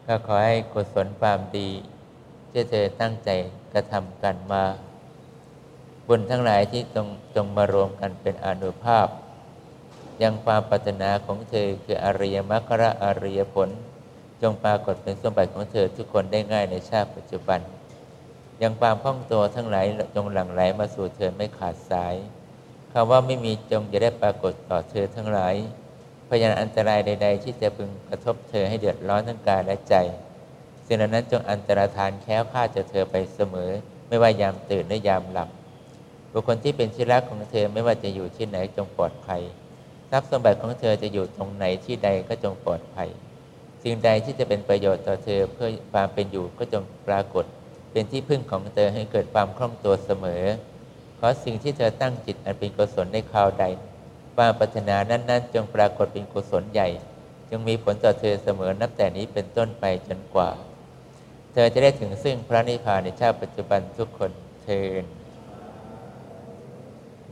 ก็ขอให้กุศลความดีที่เธอตั้งใจกระทำกันมาบุญทั้งหลายที่จงมารวมกันเป็นอานุภาพยังความปรารถนาของเธอคืออริยมรรคและอริยผลจงปรากฏเป็นสมบัติของเธอทุกคนได้ง่ายในชาติปัจจุบันยังความคล่องตัวทั้งหลายจงหลั่งไหลมาสู่เธอไม่ขาดสายคำว่าไม่มีจงจะได้ปรากฏต่อเธอทั้งหลายพยานอันตรายใดๆที่จะพึงกระทบเธอให้เดือดร้อนทั้งกายและใจสิ่งเหล่านั้นจงอันตรธานแคล้วคลาดจากเธอไปเสมอไม่ว่ายามตื่นและยามหลับบุคคลที่เป็นที่รักของเธอไม่ว่าจะอยู่ที่ไหนจงปลอดภัยทรัพย์สมบัติของเธอจะอยู่ตรงไหนที่ใดก็จงปลอดภัยสิ่งใดที่จะเป็นประโยชน์ต่อเธอเพื่อความเป็นอยู่ก็จงปรากฏเป็นที่พึ่งของเธอให้เกิดความคล่องตัวเสมอขอสิ่งที่เธอตั้งจิตอันเป็นกุศลในคราวใดความปรารถนานั้นๆจงปรากฏเป็นกุศลใหญ่จงมีผลต่อเธอเสมอนับแต่นี้เป็นต้นไปจนกว่าเธอจะได้ถึงซึ่งพระนิพพานในชาติปัจจุบันทุกคนเทอญ